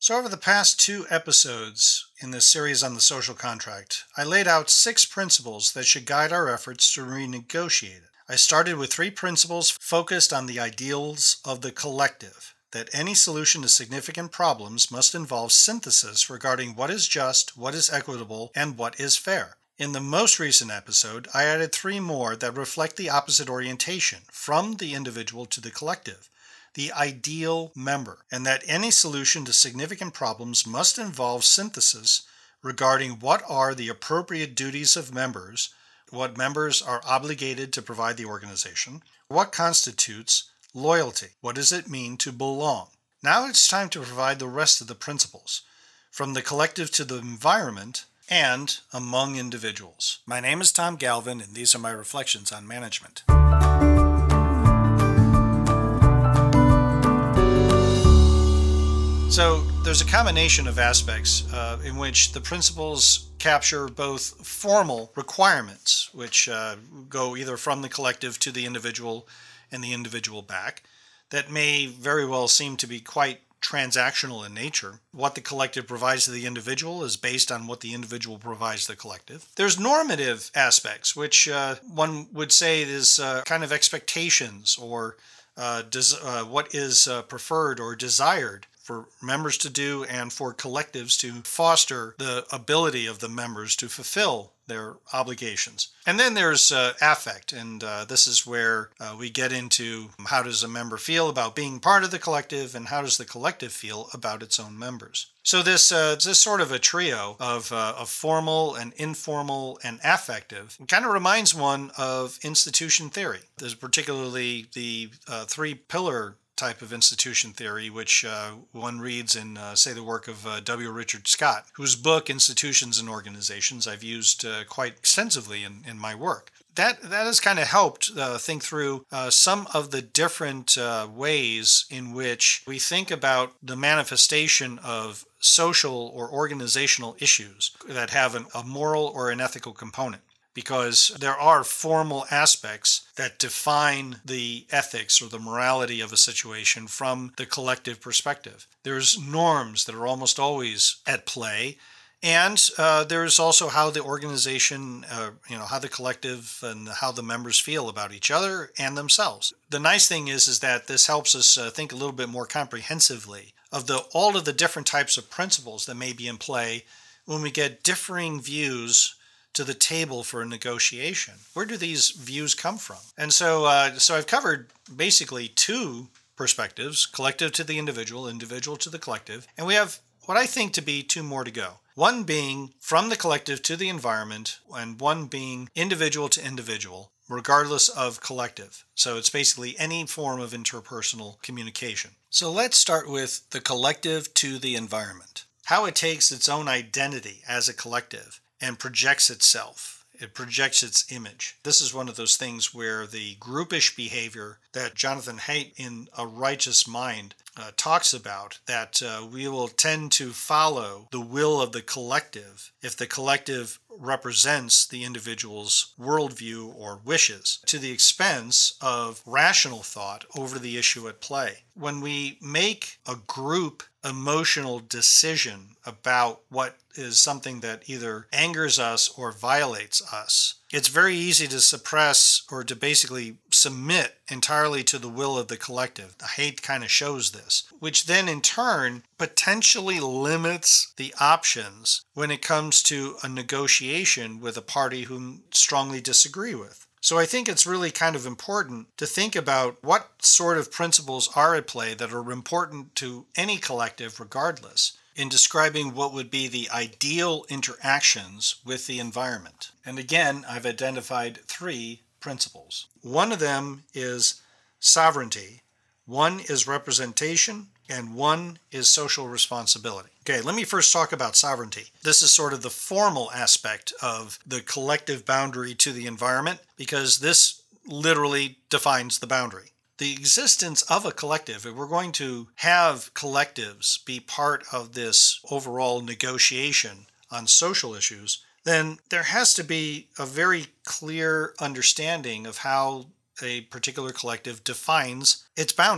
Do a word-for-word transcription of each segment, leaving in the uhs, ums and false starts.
So, over the past two episodes in this series on the social contract, I laid out six principles that should guide our efforts to renegotiate it. I started with three principles focused on the ideals of the collective, that any solution to significant problems must involve synthesis regarding what is just, what is equitable, and what is fair. In the most recent episode, I added three more that reflect the opposite orientation, from the individual to the collective. The ideal member, and that any solution to significant problems must involve synthesis regarding what are the appropriate duties of members, what members are obligated to provide the organization, what constitutes loyalty, what does it mean to belong. Now it's time to provide the rest of the principles, from the collective to the environment, and among individuals. My name is Tom Galvin, and these are my reflections on management. So there's a combination of aspects uh, in which the principles capture both formal requirements, which uh, go either from the collective to the individual and the individual back, that may very well seem to be quite transactional in nature. What the collective provides to the individual is based on what the individual provides the collective. There's normative aspects, which uh, one would say is uh, kind of expectations or uh, des- uh, what is uh, preferred or desired for members to do and for collectives to foster the ability of the members to fulfill their obligations. And then there's uh, affect, and uh, this is where uh, we get into how does a member feel about being part of the collective and how does the collective feel about its own members. So this uh, this sort of a trio of, uh, of formal and informal and affective kind of reminds one of institution theory. There's particularly the uh, three-pillar type of institution theory, which uh, one reads in, uh, say, the work of uh, W. Richard Scott, whose book, Institutions and Organizations, I've used uh, quite extensively in, in my work. That that has kind of helped uh, think through uh, some of the different uh, ways in which we think about the manifestation of social or organizational issues that have an, a moral or an ethical component. Because there are formal aspects that define the ethics or the morality of a situation from the collective perspective. There's norms that are almost always at play, and uh, there's also how the organization, uh, you know, how the collective and how the members feel about each other and themselves. The nice thing is, is that this helps us uh, think a little bit more comprehensively of the all of the different types of principles that may be in play when we get differing views to the table for a negotiation. Where do these views come from? And so uh, so I've covered basically two perspectives, collective to the individual, individual to the collective, and we have what I think to be two more to go. One being from the collective to the environment, and one being individual to individual, regardless of collective. So it's basically any form of interpersonal communication. So let's start with the collective to the environment. How it takes its own identity as a collective and projects itself. It projects its image. This is one of those things where the groupish behavior that Jonathan Haidt in A Righteous Mind uh, talks about, that uh, we will tend to follow the will of the collective if the collective represents the individual's worldview or wishes, to the expense of rational thought over the issue at play. When we make a group emotional decision about what is something that either angers us or violates us, it's very easy to suppress or to basically submit entirely to the will of the collective. The Haidt kind of shows this, which then in turn potentially limits the options when it comes to a negotiation with a party whom strongly disagree with. So I think it's really kind of important to think about what sort of principles are at play that are important to any collective regardless, in describing what would be the ideal interactions with the environment. And again, I've identified three principles. One of them is sovereignty, one is representation, and one is social responsibility. Okay, let me first talk about sovereignty. This is sort of the formal aspect of the collective boundary to the environment, because this literally defines the boundary. The existence of a collective, if we're going to have collectives be part of this overall negotiation on social issues, then there has to be a very clear understanding of how a particular collective defines its boundary.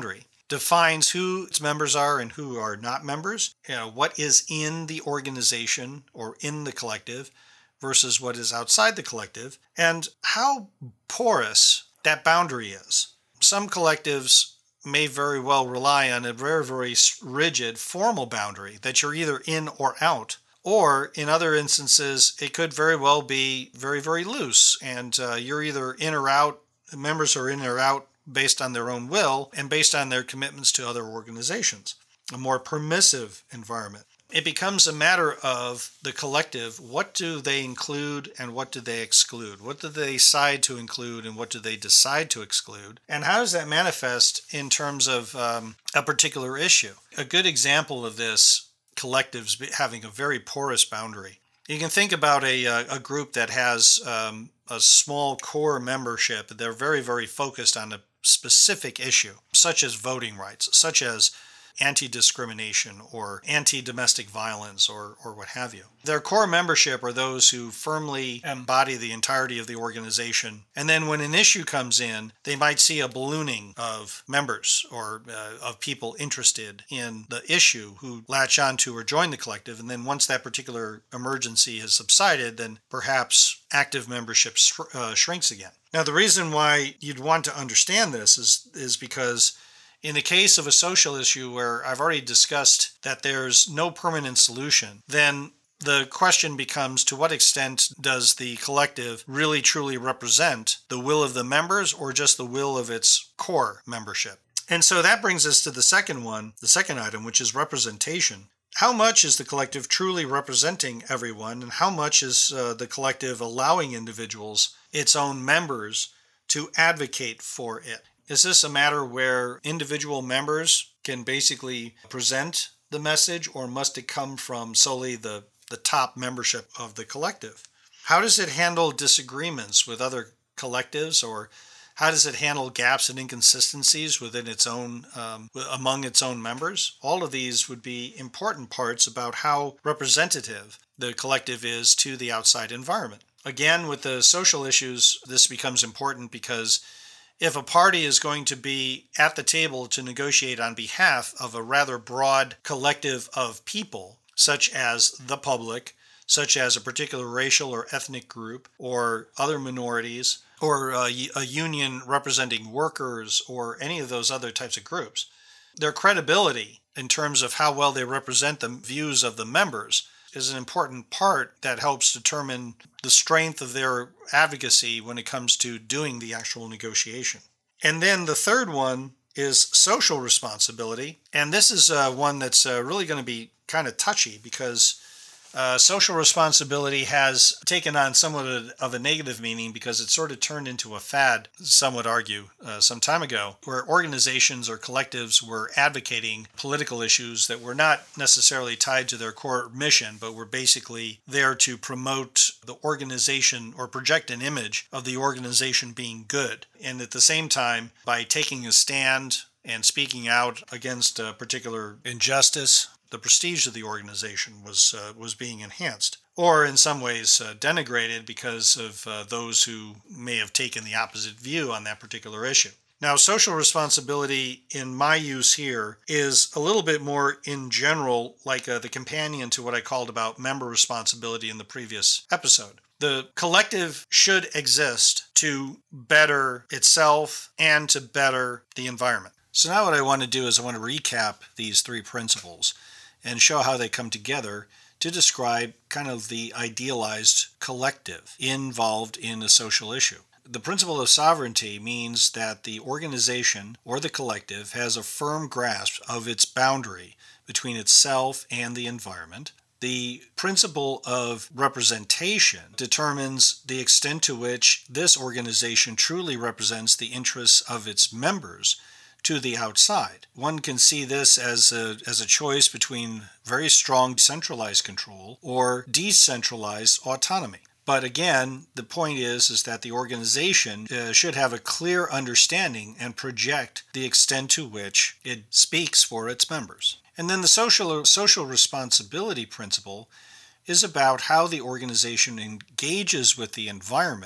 defines who its members are and who are not members, you know, what is in the organization or in the collective versus what is outside the collective, and how porous that boundary is. Some collectives may very well rely on a very, very rigid formal boundary that you're either in or out. Or in other instances, it could very well be very, very loose, and uh, you're either in or out, the members are in or out based on their own will and based on their commitments to other organizations. A more permissive environment. It becomes a matter of the collective. What do they include and what do they exclude? What do they decide to include and what do they decide to exclude? And how does that manifest in terms of um, a particular issue? A good example of this, collectives having a very porous boundary. You can think about a, a group that has um, a small core membership. They're very, very focused on a specific issue, such as voting rights, such as anti-discrimination or anti-domestic violence or, or what have you. Their core membership are those who firmly embody the entirety of the organization. And then when an issue comes in, they might see a ballooning of members or uh, of people interested in the issue who latch onto or join the collective. And then once that particular emergency has subsided, then perhaps active membership sh- uh, shrinks again. Now, the reason why you'd want to understand this is, is because in the case of a social issue where I've already discussed that there's no permanent solution, then the question becomes, to what extent does the collective really truly represent the will of the members or just the will of its core membership? And so that brings us to the second one, the second item, which is representation. How much is the collective truly representing everyone, and how much is uh, the collective allowing individuals, its own members, to advocate for it? Is this a matter where individual members can basically present the message, or must it come from solely the, the top membership of the collective? How does it handle disagreements with other collectives, or how does it handle gaps and inconsistencies within its own, um, among its own members? All of these would be important parts about how representative the collective is to the outside environment. Again, with the social issues, this becomes important because if a party is going to be at the table to negotiate on behalf of a rather broad collective of people, such as the public, such as a particular racial or ethnic group, or other minorities, or a, a union representing workers, or any of those other types of groups, their credibility in terms of how well they represent the views of the members is an important part that helps determine the strength of their advocacy when it comes to doing the actual negotiation. And then the third one is social responsibility. And this is uh, one that's uh, really going to be kind of touchy because uh, social responsibility has taken on somewhat of a negative meaning because it sort of turned into a fad, some would argue, uh, some time ago, where organizations or collectives were advocating political issues that were not necessarily tied to their core mission, but were basically there to promote the organization or project an image of the organization being good. And at the same time, by taking a stand and speaking out against a particular injustice, the prestige of the organization was uh, was being enhanced, or in some ways uh, denigrated because of uh, those who may have taken the opposite view on that particular issue. Now, social responsibility in my use here is a little bit more in general, like uh, the companion to what I called about member responsibility in the previous episode. The collective should exist to better itself and to better the environment. So now what I want to do is I want to recap these three principles and show how they come together to describe kind of the idealized collective involved in a social issue. The principle of sovereignty means that the organization or the collective has a firm grasp of its boundary between itself and the environment. The principle of representation determines the extent to which this organization truly represents the interests of its members to the outside. One can see this as a, as a choice between very strong centralized control or decentralized autonomy. But again, the point is, is that the organization uh, should have a clear understanding and project the extent to which it speaks for its members. And then the social, social responsibility principle is about how the organization engages with the environment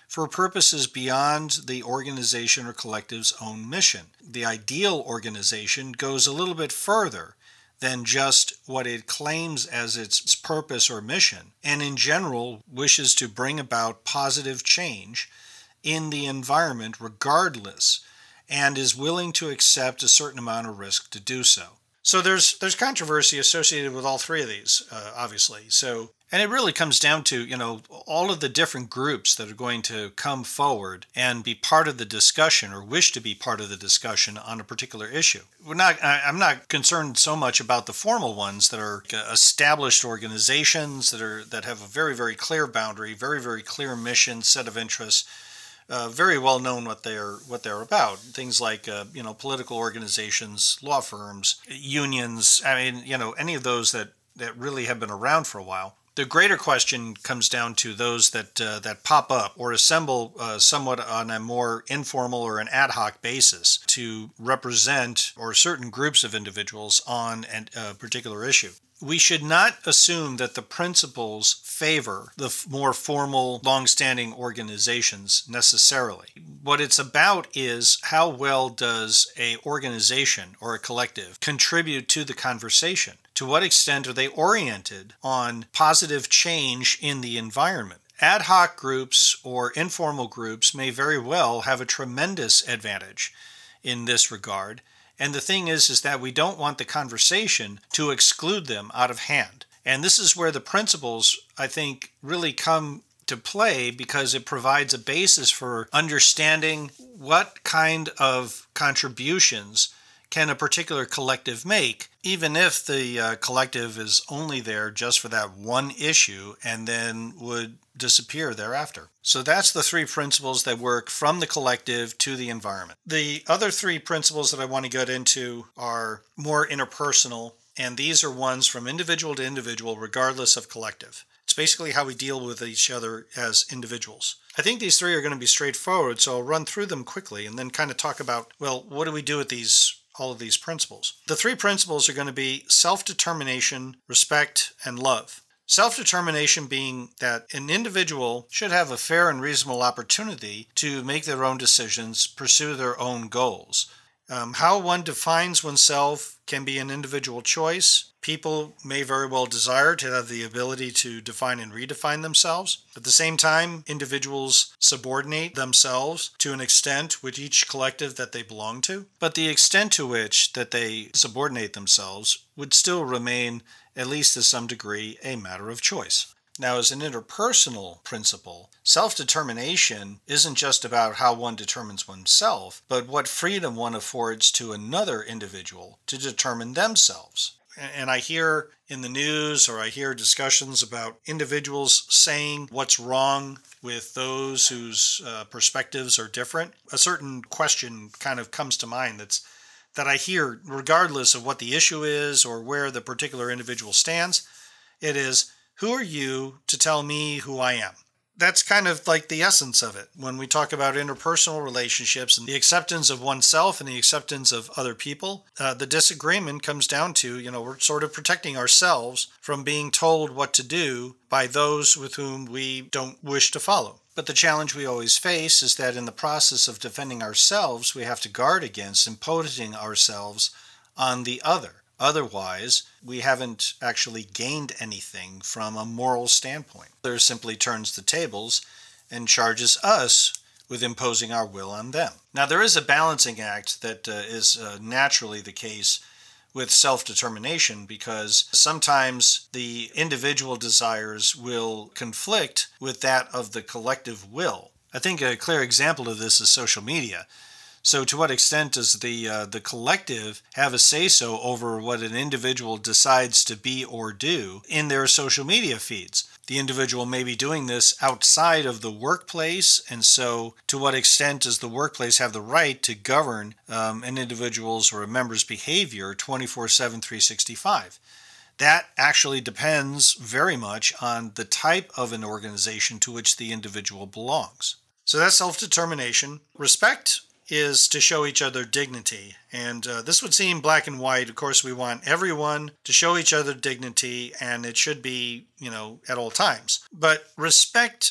for purposes beyond the organization or collective's own mission. The ideal organization goes a little bit further than just what it claims as its purpose or mission, and in general wishes to bring about positive change in the environment regardless, and is willing to accept a certain amount of risk to do so. So there's there's controversy associated with all three of these, uh, obviously. So, and it really comes down to, you know, all of the different groups that are going to come forward and be part of the discussion or wish to be part of the discussion on a particular issue. We're not, I, I'm not concerned so much about the formal ones that are established organizations that are that have a very, very clear boundary, very, very clear mission, set of interests. Uh, very well known what they're what they're about. Things like uh, you know political organizations, law firms, unions. I mean, you know, any of those that, that really have been around for a while. The greater question comes down to those that uh, that pop up or assemble uh, somewhat on a more informal or an ad hoc basis to represent or certain groups of individuals on a particular issue. We should not assume that the principles favor the f- more formal, long-standing organizations necessarily. What it's about is how well does a organization or a collective contribute to the conversation? To what extent are they oriented on positive change in the environment? Ad hoc groups or informal groups may very well have a tremendous advantage in this regard. And the thing is, is that we don't want the conversation to exclude them out of hand. And this is where the principles, I think, really come to play because it provides a basis for understanding what kind of contributions can a particular collective make, even if the uh, collective is only there just for that one issue and then would disappear thereafter. So that's the three principles that work from the collective to the environment. The other three principles that I want to get into are more interpersonal, and these are ones from individual to individual regardless of collective. It's basically how we deal with each other as individuals. I think these three are going to be straightforward, so I'll run through them quickly and then kind of talk about, well, what do we do with these all of these principles? The three principles are going to be self-determination, respect, and love. Self-determination being that an individual should have a fair and reasonable opportunity to make their own decisions, pursue their own goals. Um, how one defines oneself can be an individual choice. People may very well desire to have the ability to define and redefine themselves. At the same time, individuals subordinate themselves to an extent with each collective that they belong to. But the extent to which that they subordinate themselves would still remain, at least to some degree, a matter of choice. Now, as an interpersonal principle, self-determination isn't just about how one determines oneself, but what freedom one affords to another individual to determine themselves. And I hear in the news or I hear discussions about individuals saying what's wrong with those whose uh, perspectives are different. A certain question kind of comes to mind that's that I hear regardless of what the issue is or where the particular individual stands. It is, who are you to tell me who I am? That's kind of like the essence of it when we talk about interpersonal relationships and the acceptance of oneself and the acceptance of other people. Uh, the disagreement comes down to, you know, we're sort of protecting ourselves from being told what to do by those with whom we don't wish to follow. But the challenge we always face is that in the process of defending ourselves, we have to guard against imposing ourselves on the other. Otherwise, we haven't actually gained anything from a moral standpoint. There simply turns the tables and charges us with imposing our will on them. Now, there is a balancing act that uh, is uh, naturally the case with self-determination because sometimes the individual desires will conflict with that of the collective will. I think a clear example of this is social media. So to what extent does the uh, the collective have a say-so over what an individual decides to be or do in their social media feeds? The individual may be doing this outside of the workplace, and so to what extent does the workplace have the right to govern um, an individual's or a member's behavior twenty-four seven, three sixty-five? That actually depends very much on the type of an organization to which the individual belongs. So that's self-determination. Respect is to show each other dignity. And uh, this would seem black and white. Of course, we want everyone to show each other dignity, and it should be, you know, at all times. But respect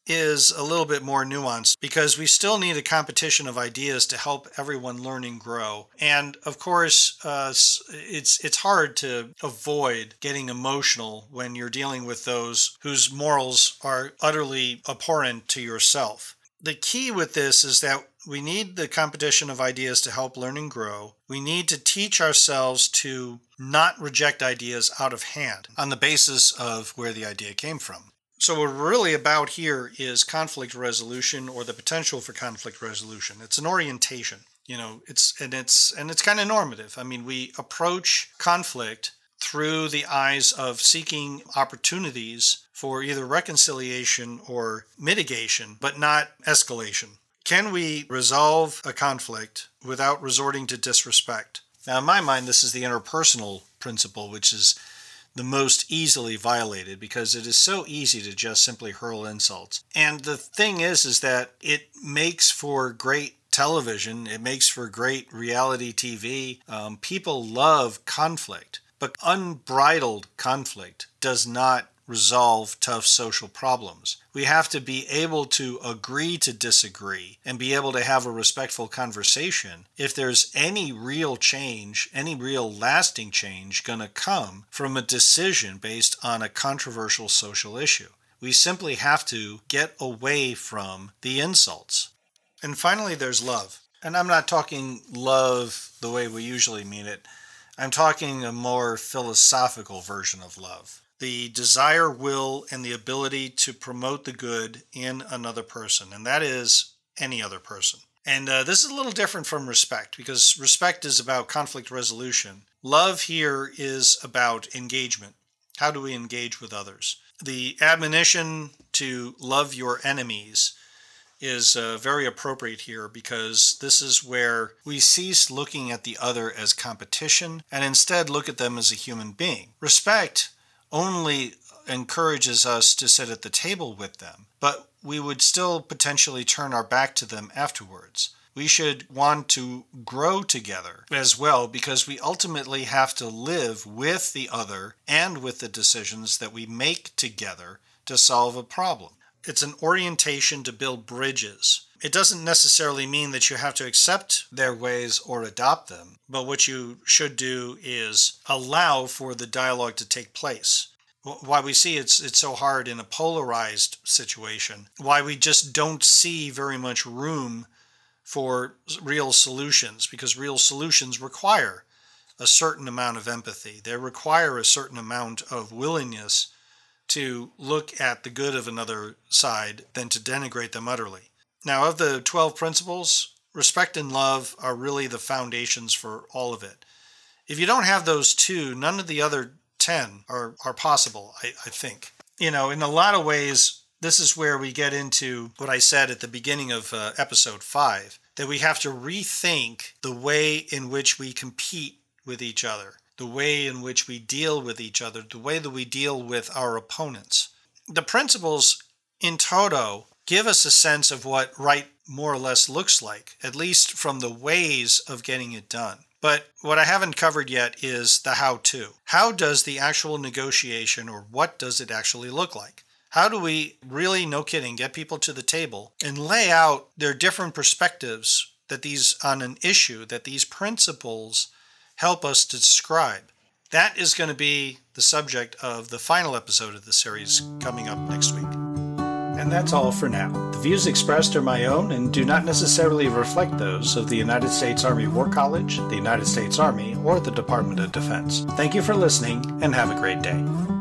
is a little bit more nuanced because we still need a competition of ideas to help everyone learn and grow. And of course, uh, it's it's hard to avoid getting emotional when you're dealing with those whose morals are utterly abhorrent to yourself. The key with this is that we need the competition of ideas to help learn and grow. We need to teach ourselves to not reject ideas out of hand on the basis of where the idea came from. So what we're really about here is conflict resolution, or the potential for conflict resolution. It's an orientation, you know, it's and it's and it's kind of normative. I mean, we approach conflict through the eyes of seeking opportunities for either reconciliation or mitigation, but not escalation. Can we resolve a conflict without resorting to disrespect? Now, in my mind, this is the interpersonal principle, which is the most easily violated because it is so easy to just simply hurl insults. And the thing is, is that it makes for great television. It makes for great reality T V. Um, people love conflict, but unbridled conflict does not resolve tough social problems. We have to be able to agree to disagree and be able to have a respectful conversation if there's any real change, any real lasting change going to come from a decision based on a controversial social issue. We simply have to get away from the insults. And finally, there's love. And I'm not talking love the way we usually mean it. I'm talking a more philosophical version of love. The desire, will, and the ability to promote the good in another person, and that is any other person. And uh, this is a little different from respect, because respect is about conflict resolution. Love here is about engagement. How do we engage with others? The admonition to love your enemies is uh, very appropriate here, because this is where we cease looking at the other as competition and instead look at them as a human being. Respect only encourages us to sit at the table with them, but we would still potentially turn our back to them afterwards. We should want to grow together as well, because we ultimately have to live with the other and with the decisions that we make together to solve a problem. It's an orientation to build bridges. It doesn't necessarily mean that you have to accept their ways or adopt them, but what you should do is allow for the dialogue to take place. Why we see it's it's so hard in a polarized situation, why we just don't see very much room for real solutions, because real solutions require a certain amount of empathy. They require a certain amount of willingness to look at the good of another side than to denigrate them utterly. Now, of the twelve principles, respect and love are really the foundations for all of it. If you don't have those two, none of the other ten are, are possible, I, I think. You know, in a lot of ways, this is where we get into what I said at the beginning of uh, episode five, that we have to rethink the way in which we compete with each other, the way in which we deal with each other, the way that we deal with our opponents. The principles in toto give us a sense of what right more or less looks like, at least from the ways of getting it done. But what I haven't covered yet is the how-to. How does the actual negotiation, or what does it actually look like? How do we really, no kidding, get people to the table and lay out their different perspectives that these on an issue, that these principles help us to describe? That is going to be the subject of the final episode of the series coming up next week. And that's all for now. The views expressed are my own and do not necessarily reflect those of the United States Army War College, the United States Army, or the Department of Defense. Thank you for listening, and have a great day.